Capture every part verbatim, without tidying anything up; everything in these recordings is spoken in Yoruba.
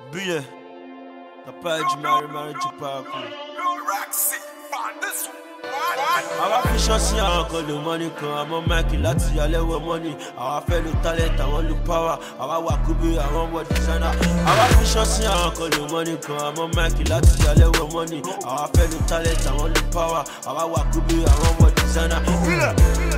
Bile, papa de Mary Mary de Paco. Àwa fi ṣọ́ọ̀ṣì àwọn kan lo money kan, àmọ́ máìkì láti alẹ́wọ̀ money. Àwa fẹ́ lo talent, àwọn lo power. Àwa wà kúbi, àwọn wọ designer. Àwa fi ṣọ́ọ̀ṣì àwọn kan lo money kan, àmọ́ máìkì láti alẹ́wọ̀ money. Àwa fẹ́ lo talent, àwọn lo power. Àwa wà kúbi, àwọn wọ designer. Bile,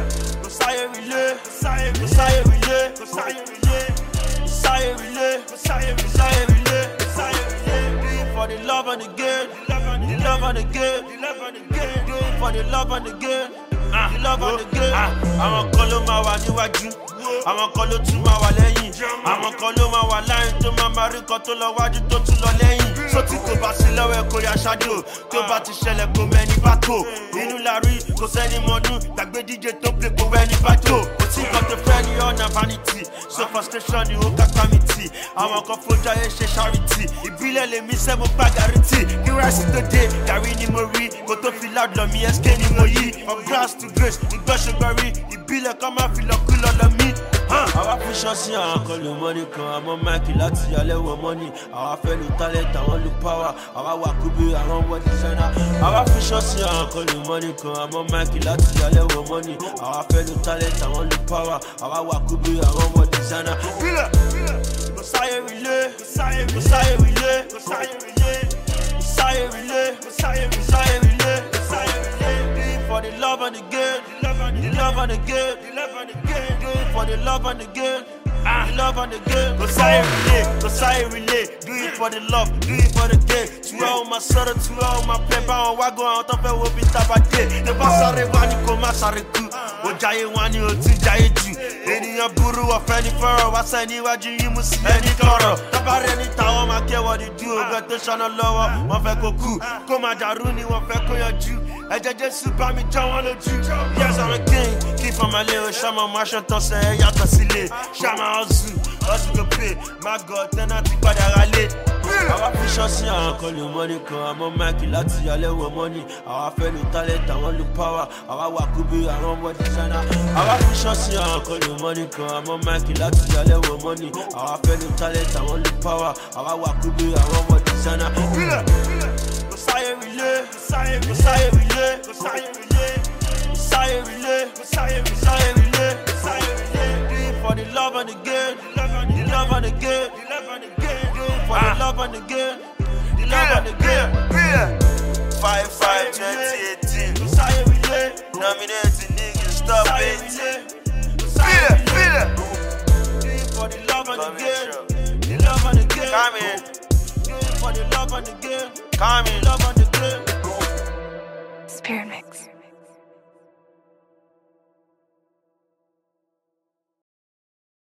kò sáyé relé, kò sáyé relé, kò sáyé relé, kò sáyé relé, kò sáyé relé, kò sáyé relé, kò sáyé relé, kò sáyé relé. Do it for the love and the good, the love and the good, the love and the good. Do it for the love and the good, the love and the good. Àwọn kan ló máa wà níwájú, àwọn kan ló tún máa wà lẹ́yìn, àwọn kan ló máa wà láyìn tó máa máa rí kan tó lọ wájú tó tún lọ lẹ́yìn. So tí kò bá sí lọ́wọ́ ẹ̀ kò yá ṣáájú, tó bá ti ṣẹlẹ̀ kò mẹ́ni bá tó. Inú la rí kò sẹ́ni mọ́dún, gbàgbé D J tó play kò rẹ́ni bá tó. Kò tí nǹkan tó fẹ́ ní ọ̀nà vanity, so frustration ni ó kápá mi tì. Àwọn kan fojú ayé ṣe charity, ìbílẹ̀ lèmi sẹ́ mo gbá guarantee. Kí rẹ́sì tó dé, gàrí ni mo rí, kò tó fi loud lọ mi S K ni mo yí. From grass to grace, ìgbọ́sọ̀gbọ̀rí, ìbílẹ̀ kan máa fi lọ kú lọ lọ mí. Àwa fi ṣọ́ọ̀ṣì àwọn kan lo money kan, àmọ́ máìkì láti alẹ́wọ̀ money. Àwa fẹ́ lo talent, àwọn lo power. Àwa wà kúbi, àwọn wọ designer. Àwa fi ṣọ́ọ̀ṣì àwọn kan lo money kan, àmọ́ máìkì láti alẹ́wọ̀ money. Àwa fẹ́ lo talent, àwọn lo power. Àwa wà kúbi, àwọn wọ designer. Bílẹ̀, kò sáyé relé, kò sáyé relé, kò sáyé relé, kò sáyé relé, kò sáyé relé, kò sáyé relé, kò sáyé relé, kò sáyé relé. Do it for the love and the good, the love and the good, the love and the good. Do it for the love and the good, the love and the good. Go say relay, go say relay. Do it for the love, do it for the good. Tu as ma soeur, tu as ma paper, on va go on t'en fait au bit tabaté. Ne pas s'arrêter, wani koma s'arrêter. O jaye wani o ti jaye ju. Ènìyàn burú ọ̀fẹ́ ní fọ́rọ̀, wá sẹ́ níwájú yín mú sí ẹni tọrọ. Tábàárẹ̀ ní tàwọn máa kẹ́wọ́ di dú. Ògbẹ́ tó ṣáná lọ́wọ́, wọ́n fẹ́ kó kú. Kó máa dàrú ni wọ́n fẹ́ kó yanjú. Ẹ̀jẹ̀ Jésù bá mi jọ wọ́n lójú. Yes, I'm a king, kí fọmọlé o, ṣáma máa ṣe tán sẹ́ ẹ yàtọ̀ sílé. Ṣáma ọ̀zù, ọ̀zù ló pè, má gọ̀ tẹ́nà ti padà rálé. Àwa fi ṣọ́ọ̀ṣì àwọn kan lo money kan, àmọ́ máìkì láti alẹ́wọ̀ money. Àwa fẹ́ lo talent, àwọn lo power. Àwa wà kúbi, àwọn wọ designer. Àwa fi ṣọ́ọ̀ṣì àwọn kan lo money kan, àmọ́ máìkì láti alẹ́wọ̀ money. Àwa fẹ́ lo talent, àwọn lo power. Àwa wà kúbi, àwọn wọ designer. Bílẹ̀, kò sáyé relé, kò sáyé relé, kò sáyé relé, kò sáyé relé, kò sáyé relé, kò sáyé relé, kò sáyé relé. Do it for the love and the good, the love and the good, the love and the good. Do it for the love and the good, the love and the good. Five five twenty eighteen, kò sáyé relé, nominating niggas, stop it. Feel it, feel it. Do it for the love and the good, the love and the good. Come in. Do it for the love and the good. Come in. Love and the good. Spirit Mix.